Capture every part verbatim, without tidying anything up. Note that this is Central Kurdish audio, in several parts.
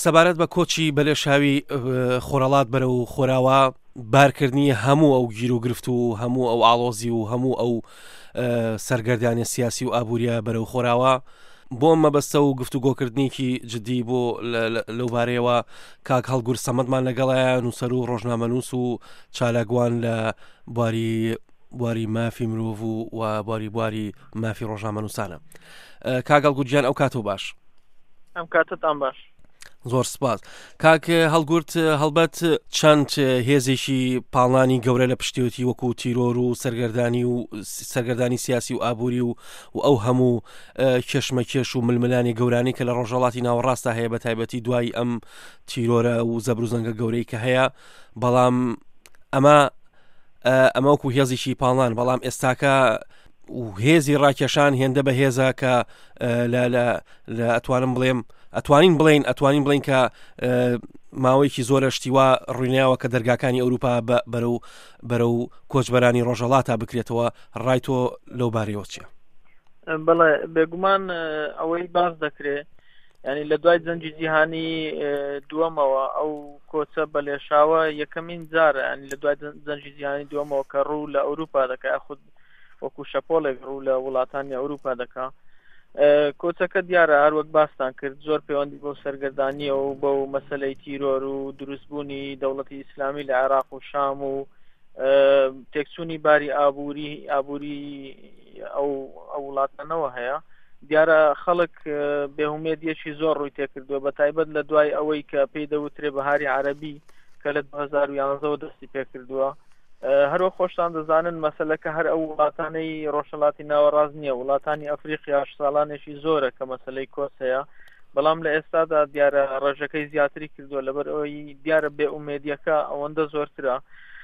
سەبارەت بە کۆچی بەلێشاوی خۆرەڵات بەرە و خۆراوە بارکردنی هەموو ئەو گیر و گرفت و هەموو ئەو ئاڵۆزی و هەموو ئەو سەرگەردانی سیاسی و ئابوووریە بەرە و خۆراوە بۆ مەبەستە و گفتوگۆکردنێکی جددی بۆ لەوبارەیەوە کاک هەڵگور سەمەدمان لەگەڵایە نووسەر و ڕۆژنامەنووس و چالاکوان لە بواری بواری مافی مرۆڤ و بواری بواری مافی ڕۆژنامەنووسانە. کاک هەڵگورجیان ئەو کاتۆ باش. ئەم کاتتان باش. زۆر سپاس. کاک هەڵگورت هەڵبەت چەند هێزێکی پاڵانی گەورە لە پشتیوتی وەکو تیرۆر و سەرگەردانی و سەرگەردانی سیاسی و ئابووری و و ئەو هەموو کێشمەکێش و ململانی گەورانی کە لە ڕۆژهەڵاتی ناوەڕاستە هەیە بە تایبەتی دوای ئەم تیرۆرە و زەبر و زەنگە گەورەی کە هەیە، بەڵام ئەمە ئەمە وەکو هێزێکی پاڵان، بەڵام ئێستاکە و هێزی ڕاکێشان هێندە بە هێزە کە لە ئەتوانم بڵێم ئەتوانین بڵین ئەتوانین بڵین کە ماوەیەکی زۆرە شتیوا ڕوونیاوە کە دەرگاکانی ئەوروپا بەرە و بەرە و کۆچبەرانی ڕۆژهەڵاتە بکرێتەوە. ڕای تۆ لەو بارەیەوە چییە؟ بەڵێ بێگومان ئەوەی باس دەکرێت، ینی لە دوای جەنگی جیهانی دووەمەوە ئەو کۆچە بەلێشاوە یەکەمین جارە، ینی لە دوای جەنگی جیهانی دووەمەوە کە ڕوو لە ئەوروپا دەکات، خود وەکو شەپۆڵێک ڕوو لە وڵاتانی ئەوروپا دەکات. کۆچەکە دیارە هەروەک باستان کرد زۆر پەیوەندی بۆ سەرگەردانیە و بۆ مەسەلەی تیرۆر و دروستبوونی دەوڵەتی ئیسلامی لە عێراق و شام و تێکچوونی باری ئابووری ئابووری ئەو ئەو وڵاتانەوە هەیە. دیارە خەڵک بێهومێدیەکی زۆر ڕووی تێکردووە، بە تایبەت لە دوای ئەوەی کە پێی دەوترێ بەهاری عەرەبی کە لە دوو هەزار و یانزەوە دەستی پێکردووە. هەروە خۆشتان دەزانن مەسەلەکە هەر ئەو وڵاتانەی ڕۆژهەڵاتی ناوەڕاست نییە، وڵاتانی ئەفریقیا ساڵانێکی زۆرە کە مەسەلەی کۆس هەیە، بەڵام لە ئێستادا دیارە ڕێژەکەی زیاتری کردووە لەبەر ئەوەی دیارە بێ ئومێدیەکە ئەوەندە زۆرترە،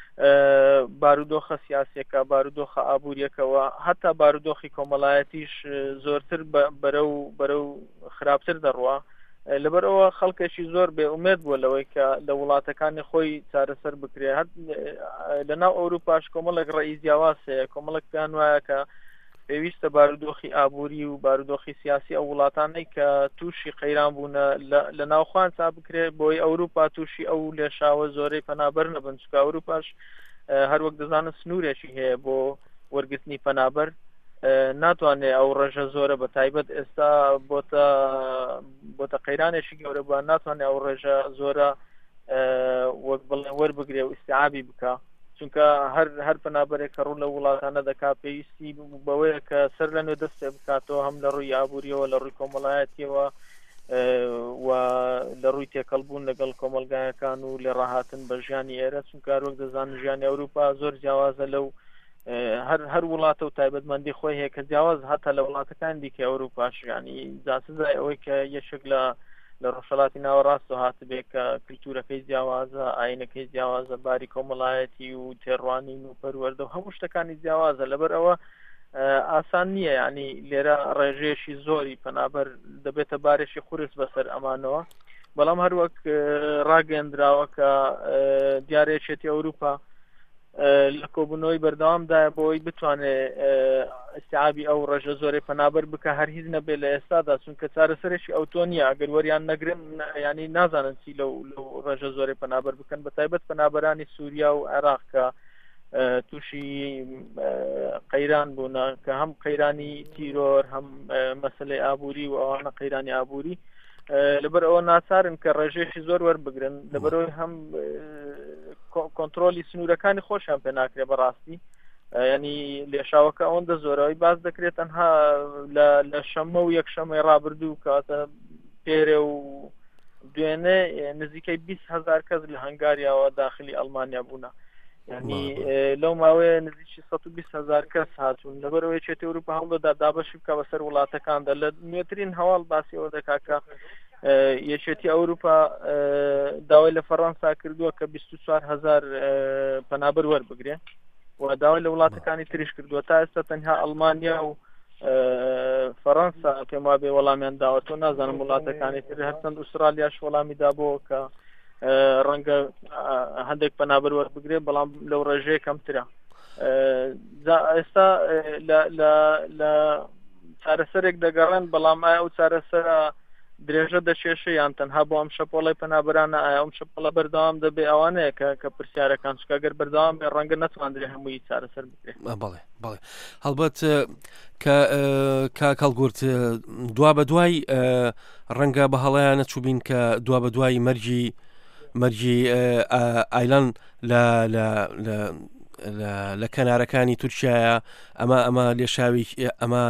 بارودۆخە سیاسیەکە، بارودۆخە ئابوووریەکەوە، هەتا بارودۆخی کۆمەڵایەتیش زۆرتر بەرە و بەرە و خراپتر دەڕوە. لەبەرەوە خەڵکێکی زۆر بێ ئومێد بووە لەوەی کە لە وڵاتەکانی خۆی چارەسەر بکرێ. هەر لەناو ئەوروپاش کۆمەڵێک ڕێی جیاواز هەیە، کۆمەڵێک پێیان وایە کە پێویستە بارودۆخی ئابووری و بارودۆخی سیاسی ئەو وڵاتانەی کە تووشی قەیران بوونە لە ناوخوان چا بکرێت بۆی ئەوروپا تووشی ئەو لێشاوە زۆرەی پەنابەر نەبن، چونکە ئەوروپاش هەروەک دەزانن سنوورێکی هەیە بۆ وەرگرتنی پەنابەر، ناتوانێت ئەو ڕێژە زۆرە بە تایبەت ئێستا بۆتە بۆتە قەیرانێکی گەورە بووە، ناتوانێت ئەو ڕێژە زۆرە وەک بڵێن وەربگرێ و ئیستیعابی بکە، چونکە هەر هەر پەنابەرێک کە ڕوو لە وڵاتانە دەکات پێویستی بەوەیە کە سەر لە نوێ دەستێ بکاتەوە، هەم لە ڕووی ئابووریەوە، لە ڕووی کۆمەڵایەتیەوە و لە ڕووی تێکەڵبوون لەگەڵ کۆمەلگایەکان و لێ ڕاهاتن بە ژیانی ئێرە، چونکە هەروەک دەزانن ژیانی ئەوروپا زۆر جیاوازە لەو هەر هەر وڵاتە و تایبەتمەندی خۆی هەیە کە جیاواز هەتا لە وڵاتەکان دیکە ئەوروپاش، ینی جاسزای ئەوەی کە یەکێک لە لە ڕۆژهەڵاتی ناوەڕاستەوە هاتبێ کە کلتورەکەی جیاوازە، ئاینەکەی جیاوازە، باری کۆمەڵایەتی و تێڕوانین و پەروەردە و هەموو شتەکانی جیاوازە. لەبەر ئەوە ئاسان نییە، ینی لێرە ڕێژەیەشی زۆری پەنابەر دەبێتە بارێکی خورس بەسەر ئەمانەوە، بەڵام هەروەک ڕاگەیەندراوە کە دیارێچێتی ئەوروپا لە کۆبوونەوەی بەردەوامدایە بۆی بتوانێت ئیستیعابی ئەو ڕێژە زۆرەی پەنابەر بکە، هەر هیچ نەبێت لە ئێستادا، چونکە چارەسەرێکی ئەوتۆ نییە، ئەگەر وەریان نەگرن ینی نازانن چی لەو ڕێژە زۆرەی پەنابەر بکەن، بە تایبەت پەنابەرانی سووریا و عێراق کە تووشی قەیران بوون، کە هەم قەیرانی تیرۆر، هەم مەسەلەی ئابووری و ئەوانە قەیرانی ئابووری، لەبەر ئەوە ناچارن کە ڕێژێکی زۆر وەربگرن، لەبەرەوەی هەم کۆنتترۆلی سنوورەکانی خۆشیان پێ ناکرێت بەڕاستی، ینی لێشاوەکە ئەوەندە زۆرەوەی باز دەکرێت تەنها لە شەمە و یەکشەمەی ڕابردوو کاتە پێرێ و دوێنێ نزیکەی بیست هەزار کەس لە هەنگاریاوە داخلی ئەڵمانیا بوونە، ینی لەو ماوەیە نزیکی سەد و بیست هەزار کەس هاتوون. لەبەرەوەی چێتی ئەوروپا هەوڵدەدا دابەشی بکە بەسەر وڵاتەکاندا. لە نوێترین هەواڵ باسی ئەوە دەکا کە یەکێتی ئەوروپا داوای لە فەڕەنسا کردووە کە بیست و چوار هەزار پەنابەر وەربگرێ و داوای لە وڵاتەکانی تریش کردووە. تا ئێستا تەنها ئەڵمانیا و فەڕەنسا پێم وابێ وەڵامیان داوە، تۆ نازانم وڵاتەکانی تر، هەرچەند ئوسترالیاش وەڵامی دابەوە کە ڕەنگە هەندێک پەنابەر وەربگرێ، بەڵام لەو ڕێژەیە کەمترە. ئێستا لە چارەسەرێک دەگەڕێن، بەڵام ئایا ئەو چارەسەرە درێژە دەشێشە یان تەنها بۆ ئەم شەپۆڵی پەنابەرانە ئایا ئەم شەپۆڵە بەردەوام دەبێ ئەوانەیە کە کە پرسیارەکان چکە گەر بەردەوام بێ ڕەنگە نەتوانندرێ هەمووی چارەسەر بکرێت. بەڵێ بەڵێ هەڵبەت کە کا کەڵگورت دوا بە دوای ڕەنگە بە هەڵەیان نەچووبین کە دوا بە دوای مەرجی مەرجی ئایلان لە لە کەنارەکانی تورکیایە ئەمە ئەمە لێشاوی ئەمە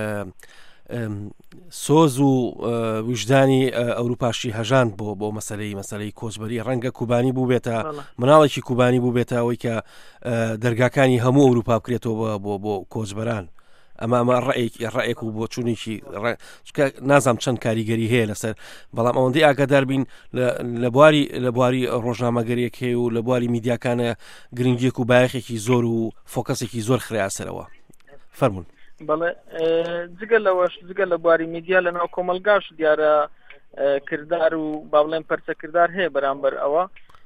سۆز و وجدانی ئەوروپاشی هەژاند بۆ بۆ مەسلەی مەسلەی کۆچبەری ڕەنگە کوبانی بوو بێتە مناڵێکی کوبانی بوو بێتە ئەوەی کە دەرگاکانی هەموو ئەوروپا بکرێتەوە بۆ بۆ کۆچبەران. ئەمە ئەمە ڕێیەکی ڕێک و بۆ چوونێکی نازام چەند کاریگەری هەیە لەسەر بەڵام ئەوەندەی ئاگادار بین لە بواری لە بواری ڕۆژنامەگەریەک هەیە و لە بواری میدیاکانە گرنگیەک و بایەخێکی زۆر و فۆکەسێکی زۆر خراسەرەوە. فەرمون. بەڵێ جگە لەوەش جگە لە بواری میدیا لەناو کۆمەلگاش دیارە کردار و با بڵێن پەرچە کردار هەیە بەرامبەر ئەوە.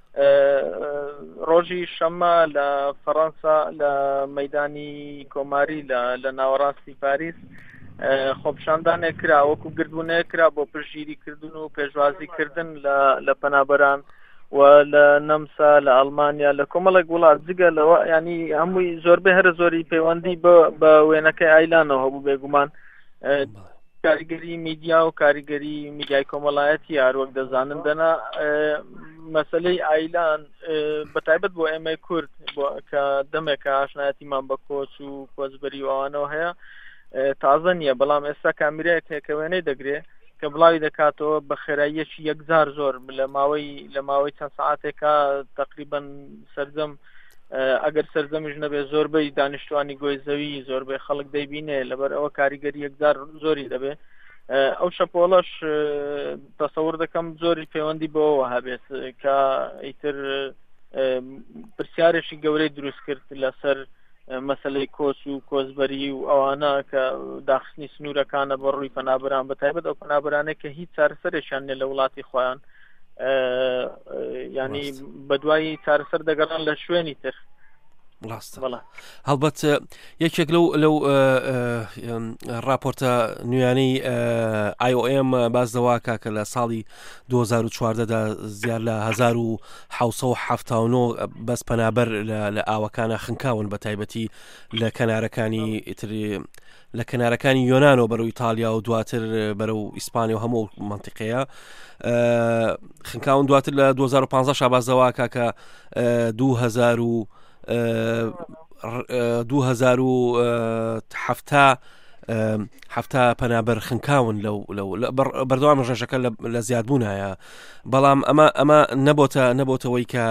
ڕۆژی شەمە لە فەڕەنسا لە مەیدانی کۆماری لە ناوەڕاستی پاریس خۆپشاندانێک کرا وەکو گردبوونەیە کرا بۆ پشگیریکردن و پێشوازیکردن لە پەنابەران و لە نەمسا لە ئەڵمانیا لە کۆمەڵێک وڵات جگە لەوە ینی هەمووی زۆربەی هەرە زۆری پەیوەندی بە وێنەکەی ئایلانەوە هەبوو بێگومان کاریگەری میدیا و کاریگەری میدیای کۆمەڵایەتی هەروەک دەزانن دەنا مەسلەی ئایلان بەتایبەت بۆ ئێمەی کورد کە دەمێکە ئاشنایەتیمان بە کۆچ و کۆچبەری و ئەوانەوە هەیە تازە نییە بەڵام ئێستا کامیرەیەک هەیە کە وێنەی دەگرێت کە بڵاوی دەکاتەوە بە خێراییەکی یەکجار زۆر لە ماوەی لە ماوەی چەند سەعاتێکە تقریبا سەرجەم ئەگەر سەرجەمیش نەبێ زۆربەی دانیشتوانی گۆی زەوی زۆربەی خەڵک دەیبینێ لەبەر ئەوە کاریگەری یەکجار زۆری دەبێ. ئەو شەپۆڵەش تەسەور دەکەم زۆری پەیوەندی بەوە هەبێت کە ئیتر پرسیارێکی گەورەی دروست کرد لەسەر مەسلەی کۆچ و کۆچبەری و ئەوانە کە داخستنی سنوورەکانە بە ڕووی پەنابەران بەتایبەت ئەو پەنابەرانێک کە هیچ چارەسەرێکیان نێ لە وڵاتی خۆیان ینی بەدوایی چارەسەر دەگەڕان لە شوێنی تر. هەڵبەت یەکێک لەو لەو راپۆرتە نوێیانەی ئای ئۆ ئێم باز دەواکە کە لە ساڵی دوو هەزار و چواردەدا زیاد لە هەزار و حەوت سەد و حەڤدە و نۆ بەس پەنابەر لە ئاوەکانە خنکاون بە تایبەتی لە کەنارەکانی ئیتر لە کەنارەکانی یۆنانەوە بەرەو ئیتالیا و دواتر بەرەو ئیسپانیا و هەموو منتیقەیە خنکاون دواتر لە دوو هەزار و پانزە شاباز دەواکە کە دوو هەزار و دوو هەزار و حەڤدە حەڤدە پەنابەر خنکاون لەو بەردەوام ڕێژەکە لە زیادبوونایە بەڵام ئەمە ئەمە نەبۆتە نەبۆتەوەی کە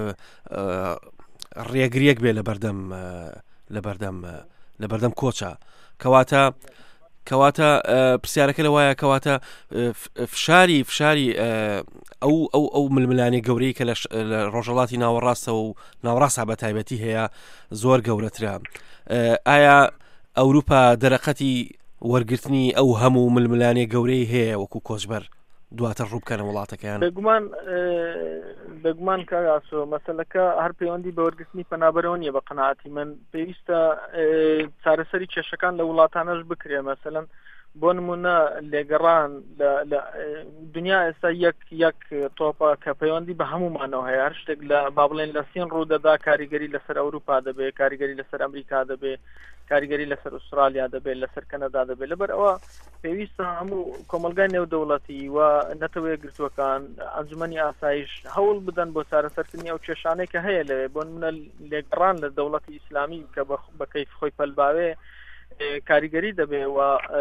ڕێگریەک بێ لە بەردەم لە بەردەم لە بەردەم کۆچە کەواتە کەواتە پرسیارەکە لە وایە کەواتە فشاری فشاری ئەو ئەو ئەو ململانی گەورەی کە لە ڕۆژهەڵاتی ناوەڕاستە و ناوەڕاستە بە تایبەتی هەیە زۆر گەورەترە. ئایا ئەوروپا دەرەقەتی وەرگرتنی ئەو هەموو ململانی گەورەی هەیە وەکو کۆچبەر دواتر ڕوو بکەنە وڵاتەکەیان؟ بێگومان بێگومان کاگاسۆ مەسەلەکە هەر پەیوەندی بە وەرگرتنی پەنابەرەوە نیە بە قەناعەتی من پێویستە چارەسەری کێشەکان لە وڵاتانەش بکرێ. مەسەلەن بۆ نمونە لێگەڕان لە دنیا ئێستا یەک یەک تۆپە کە پەیوەندی بە هەمومانەوە هەیە هەر شتێک لە با بڵێن لە سین ڕوودەدا کاریگەری لەسەر ئەوروپا دەبێت کاریگەری لەسەر ئەمریکا دەبێت کاریگەری لەسەر ئوسترالیا دەبێت لەسەر کەنەدا دەبێت لەبەر ئەوە پێویستە هەموو کۆمەلگای نێودەوڵەتی و نەتەوە یەکگرتووەکان ئەنجومەنی ئاسایش هەوڵ بدەن بۆ چارەسەرکردنی ئەو کێشانەی کە هەیە لەوێ بۆ نمونە لێگەڕان لە دەوڵەتی ئیسلامی کە بە کەیف خۆی پەلباوێ کاریگەری دەبێ و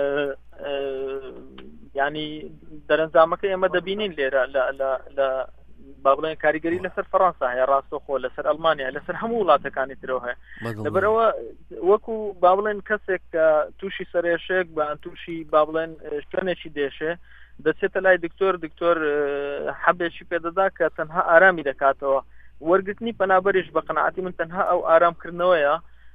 ینی دەرەنجامەکە ئێمە دەبینین لێرە لە با بڵێن کاریگەری لەسەر فەڕەنسا هەیە ڕاستەوخۆ لەسەر ئەڵمانیا لەسەر هەموو وڵاتەکانی ترەوە هەیە. لەبەرەوە وەکو با بڵێن کەسێک کە تووشی سەرێشێک بە تووشی با بڵێن شوێنێکی دێشێ دەچێتە لای دکتۆر دکتۆر حەبێکی پێدەدا کە تەنها ئارامی دەکاتەوە. وەرگرتنی پەنابەریش بە قەناعەتی من تەنها ئەو ئارامکردنەوەیە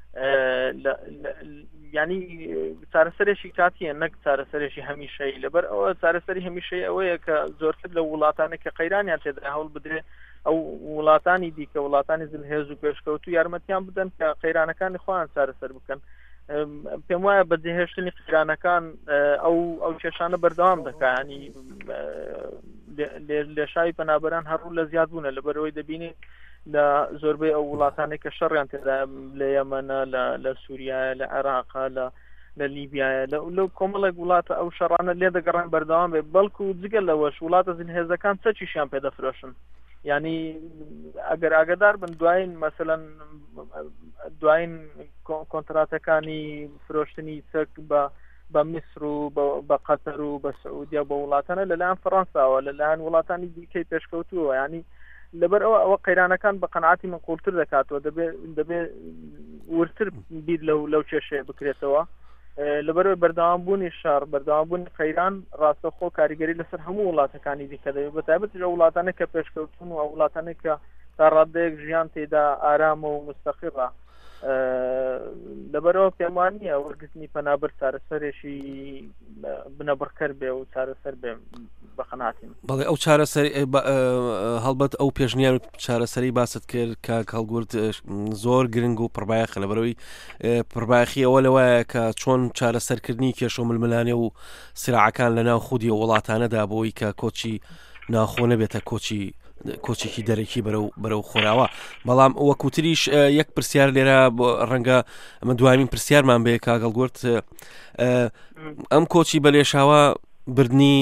ینی چارەسەرێکی کاتیە نەک چارەسەرێکی هەمیشەی. لەبەر ئەوە چارەسەری هەمیشەی ئەوەیە کە زۆرتر لە وڵاتانێک کە قەیرانیان تێدا هەوڵ بدرێ ئەو وڵاتانی دیکە وڵاتانی زلهێز و پێشکەوتو یارمەتیان بدەن کە قەیرانەکانی خۆیان چارەسەر بکەن. پێم وایە بەجێهێشتنی قیرانەکان ئەو ئەو کێشانە بەردەوام دەکات ینی لێشاوی پەنابەران هەڕوو لە زیاد بوونە لەبەرەوەی دەبینێت لە زۆربەی ئەو وڵاتانێک کە شەڕیان تێدا لە یەمەنە لە سووریایە لە عێراقا لە لە لیبیایە لەو کۆمەڵێک وڵاتە ئەو شەڕانە لێ دەگەڕان بەردەوام بێ بەڵکو جگە لەوەش وڵاتە زنهێزەکان چەچیشیان پێدەفرۆشن ینی ئەگەر ئاگدار بن دوایین مەسەلەن دوایین کۆنتراتەکانی فرۆشتنی چەک بە بە میسر و بە قەتەر و بە سعودیا بە وڵاتانە لەلایەن فەڕەنساوە لەلایەن وڵاتانی دیکەی پێشکەوتووە ینی لەبەر ئەوە ئەوە قەیرانەکان بە قەنعاتی من قوڵتر دەکاتەوە دەبێت ورتر بیر لەو لەو کێشەیە بکرێتەوە لەبەرەوەی بەردەوامبوونی شار بەردەوامبوونی قەیران ڕاستەخۆ کاریگەری لەسەر هەموو وڵاتەکانی دیکە دەبێت بەتایبەت لە وڵاتانێک کە پێشکەوتون و وڵاتانێک کە تا ڕادەیەک ژیان تێدا ئارامە و مستەقیڕە لەبەرەوە پێم وانییە وەرگرتنی پەنابەر چارەسەرێکی بنەبڕکەر بێ و چارەسەر بێ بە قەنعاتیم بەڵێ ئەو چارەسەر هەڵبەت ئەو پێشنیار چارەسەری باست کرد کاک هەڵگورت زۆر گرنگ و پڕبایەخە لەبەرەوەی پڕبایەخی ئەوە لەوایە کە چۆن چارەسەرکردنی کێشە و ململانێ و سراعەکان لە ناو خودی و وڵاتانەدا بۆی کە کۆچی ناخۆ نەبێتە کۆچی کۆچێکی دەرەکی بەرەو بەرەو خۆراوە بەڵام وەکوتریش یەک پرسیار لێرە بۆ ڕەنگە ئەمە دوایمین پرسیارمان بێ کاک هەڵگورت ئەم کۆچی بەلێشاوە بردنی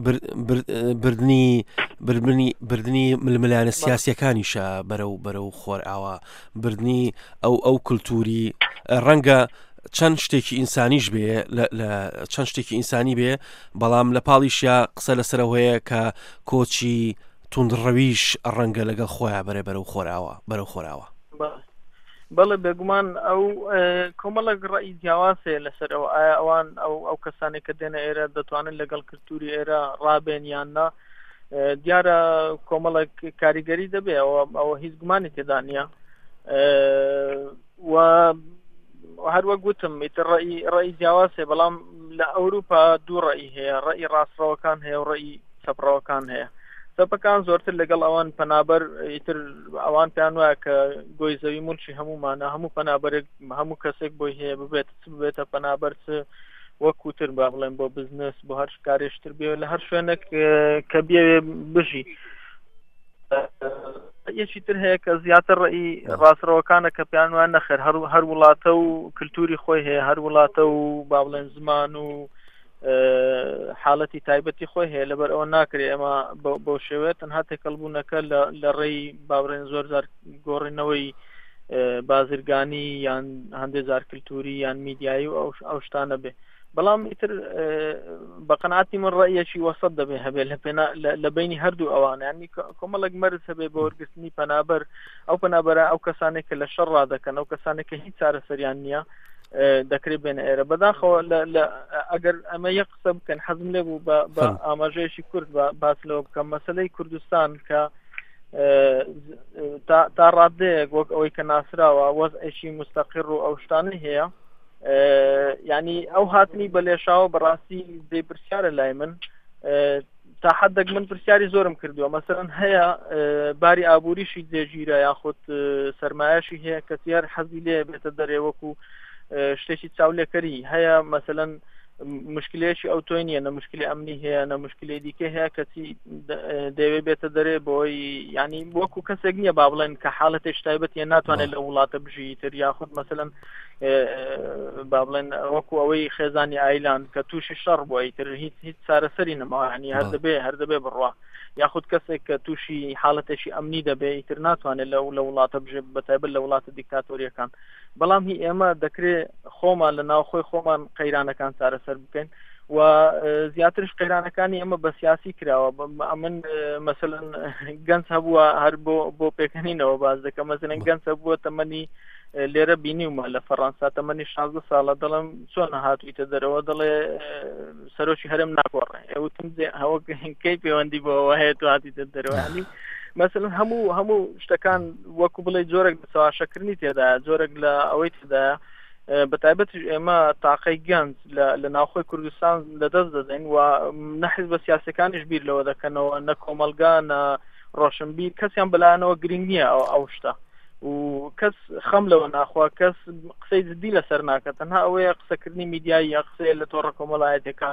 بردنی بردنی ململانە سیاسیەکانیشە بەرەو بەرەو خۆرئاوە بردنی ئەو ئەو کولتوری ڕەنگە چەند شتێکی ئینسانیش بێ لە چەند شتێکی ئینسانی بێ بەڵام لە پاڵیشیا قسە لەسەرەوەیە کە کۆچی توندڕەویش ڕەنگە لەگەڵ خۆیان بەرێ بەرەو خۆراوە بەرەو خۆراوە بەڵێ بێگومان ئەو کۆمەڵێک ڕەئی جیاوازێ لەسەر ئەو ئایا ئەوان ئەو ئەو کەسانێک کە دێنە ئێرە دەتوانن لەگەڵ کلتوری ئێرە ڕابێن یاننا دیارە کۆمەڵێک کاریگەری دەبێ ئەوە ئەوە هیچ گومانی تێدا نییە و هەروە گوتم ئیتر ڕەئی ڕەئی جیاوازێ بەڵام لە ئەوروپا دوو ڕەئی هەیە ڕەئی ڕاستڕەوەکان هەیە و ڕەئی چەپڕەوەکان هەیە سەپەکان زۆرتر لەگەڵ ئەوان پەنابەر ئیتر ئەوان پێیان وایە کە گۆی زەوی مولکی هەمومانە هەموو پەنابەرێک هەموو کەسێک بۆی هەیە ببێت ببێتە پەنابەر وەکوتر با بڵێن بۆ بزنس بۆ هەر کارێشتر بێ لە هەر شوێنێک کە بێ بژی یەکی تر هەیە کە زیاتر ڕەئی ڕاستڕەوەکانە کە پێیان وایە نەخێر هەر وڵاتە و کلتوری خۆی هەیە هەر وڵاتە و با بڵێن زمان و حاڵەتی تایبەتی خۆی هەیە لەبەر ئەوە ناکرێت ئەمە بۆ شێوێت تەنها تێکەڵبوونەکە لە ڕێی باڕێن زۆر زار گۆڕینەوەی بازرگانی یان هەندێک زار کلتوری یان میدیایی و ئەو شتانە بێ بەڵام ئیتر بە قەنعاتی من ڕەیەکی وەسەط دەبێ هەبێ لە بینی هەردوو ئەوانە ینی کۆمەڵێک مەرج هەبێ بە وەرگرتنی پەنابەر ئەو پەنابەرە ئەو کەسانێک کە لە شەڕ ڕادەکەن ئەو کەسانێک کە هیچ چارەسەریان نییە دەکرێت بێنە ئێرە بەداخەوە ئەگەر ئەمە یەک قسە بکەن حەزم لێ بوو بە ئاماژەیەکی کورد باس لەوە بکەم مەسەلەی کوردستان کە تا ڕادەیەک وەک ئەوەی کە ناسراوە وەزعێکی مستەقر و ئەو شتانە هەیە ینی ئەو هاتنی بەلێشاوە بەڕاستی دەی پرسیارە لای من تا حدێک من پرسیاری زۆرم کردووە مەسەرەن هەیە باری ئابووریشی دێژیرە یاخود سەرمایەشی هەیە کەسی هەر حەزی لێ بێتە دەرێ وەکو شتێکی چاولێکەری هەیە مەسەلەن مشکلێکی ئەو تۆی نییە نە مشکلی ئەمنی هەیە نە مشکلی دیکە هەیە کەسی دەوێ بێتە دەرێ بۆی ینی وەکو کەسێک نییە با بڵێن کە حاڵەتێک تایبەتیە ناتوانێت لە وڵاتە بژیتر یاخود مەسەلەن با بڵێن وەکو ئەوەی خێزانی ئایلان کە تووشی شەڕ بووە ئیتر هیچ هیچ چارەسەری نەماوە ینی هەر دەبێ هەر دەبێ بڕوا یاخود کەسێک کە تووشی حاڵەتێکی ئەمنی دەبێ ئیتر ناتوانێت لە لە وڵاتە بژێ بەتایبەت لە وڵاتە دیکتاتۆریەکان بەڵام هی ئێمە دەکرێت خۆمان لە ناوخۆی خۆمان قەیرانەکان چارەسەر بکەین و زیاترش قەیرانەکانی ئەمە بە سیاسی کراوە من مەسەلەن گەنج هەبووە هەر بۆ بۆ پێکەنینەوە باز دەکەم مەسەلەن گەنج هەبووە تەمەنی لێرە بینیومە لە فەڕەنسا تەمەنی شازدە ساڵە دەڵێم چۆن هاتوویتە دەرەوە دەڵێ سەرۆکی هەرم ناگۆڕێ ئەوتم ئەوە کەی پەیوەندی بۆەوە هەیە تو هاتیتە دەرەوەی مەسەلەن هەموو هەموو شتەکان وەکو بڵێ جۆرێک چاواشەکردنی تێدایە جۆرێک لە ئەوەی تێدایە بەتایبەت ئێمە تاقەی گەنج لە ناوخۆی کوردستان لەدەست دەدەین و نەحیز بە سیاسەکانیش بیر لەوە دەکەنەوە نە کۆمەلگا نە ڕۆشنبیر کەسیان بەلایەنەوە گرنگ نییە ئەو شتە و کەس خەم لەوە ناخوا کەس قسەی جدی لەسەر ناکە تەنها ئەوەیە قسەکردنی میدیایی یا قسەیە لە تۆڕە کۆمەڵایەتەکان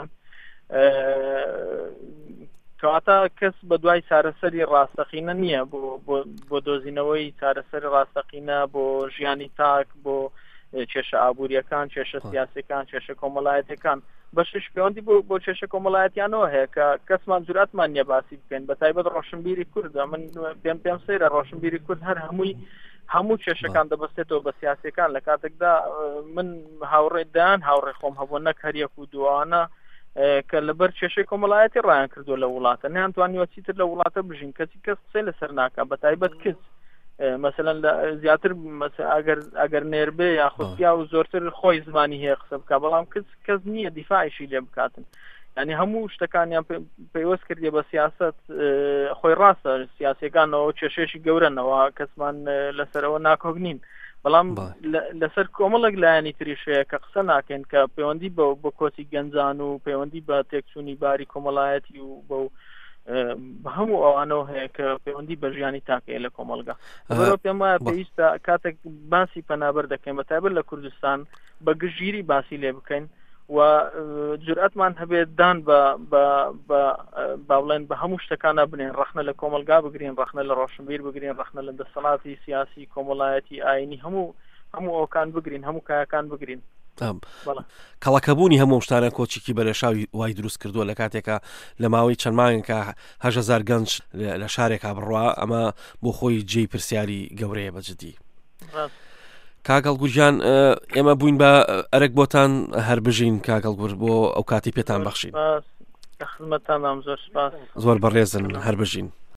کەواتە کەس بە دوای چارەسەری ڕاستەقینە نییە بۆ دۆزینەوەی چارەسەری ڕاستەقینە بۆ ژیانی تاک بۆ کێشە ئابوووریەکان کێشە سیاسەکان کێشە کۆمەڵایەتەکان بەشش پەیوەندی بۆ کێشە کۆمەڵایەتیانەوە هەیە کە کەسمان جورئەتمان نییە باسی بکەین بە تایبەت ڕۆشنبیری کوردە من پێم پێم سەیرە ڕۆشنبیری کورد هەر هەمووی هەموو کێشەکان دەبەستێتەوە بە سیاسەکان لە کاتێکدا من هاوڕێدان هاوڕێ خۆم هەبوو نەک هەر یەک و دوانە کە لەبەر کێشەی کۆمەڵایەتی ڕایان کردووە لە وڵاتە نەیانتوانیوە چیتر لە وڵاتە بژین کەسی کەس قسەی لەسەر ناکە بە تایبەت کەس مثلەن زیاتر ئەگەر نێربێ یا خودپیا و زۆرتر خۆی زمانی هەیە قسە بکە بەڵام کەس کەس نییە دیفاعیشی لێ بکاتن ینی هەموو شتەکانیان پەیوەست کردێ بە سیاست خۆی ڕاستە سیاسەکانەوە کێشێشی گەورەنەوە کەسمان لەسەرەوە ناکۆگنین بەڵام لەسەر کۆمەڵێک لایەنی تریشەیە کە قسە ناکەین کە پەیوەندی بە کۆچی گەنجان و پەیوەندی بە تێکچوونی باری کۆمەڵایەتی و بە بە هەموو ئەوانەوە هەیە کە پەیوەندی بە ژیانی تاکەیە لە کۆمەلگا پێم وایە پێویستە کاتێک باسی پەنابەر دەکەین بەتایبەت لە کوردستان بە گژیری باسی لێ بکەین و جورئەتمان هەبێت دان بە باوڵێن بە هەموو شتەکانە بنێن ڕەخنە لە کۆمەلگا بگرین ڕەخنە لە ڕۆشنبیر بگرین ڕەخنە لە دەسەڵاتی سیاسی کۆمەڵایەتی ئاینی هەموو هەموو ئەوکان بگرین هەموو کایەکان بگرین کەڵەکەبوونی هەموو شتانە کۆچێکی بەرەشاوی وای دروست کردووە لە کاتێکە لە ماوەی چەند مانگێکە هەژدە هەزار گەنج لە شارێکا بڕوا ئەمە بۆ خۆی جێی پرسیاری گەورەیە بەجددی کاگەڵگوورجان ئێمە بووین بە ئەرێک بۆتان هەر بژین کاگەڵگوور بۆ ئەو کاتی پێتان بەخشین خزمەتتانام زۆر سپاس زۆر بەڕێزن هەر بژین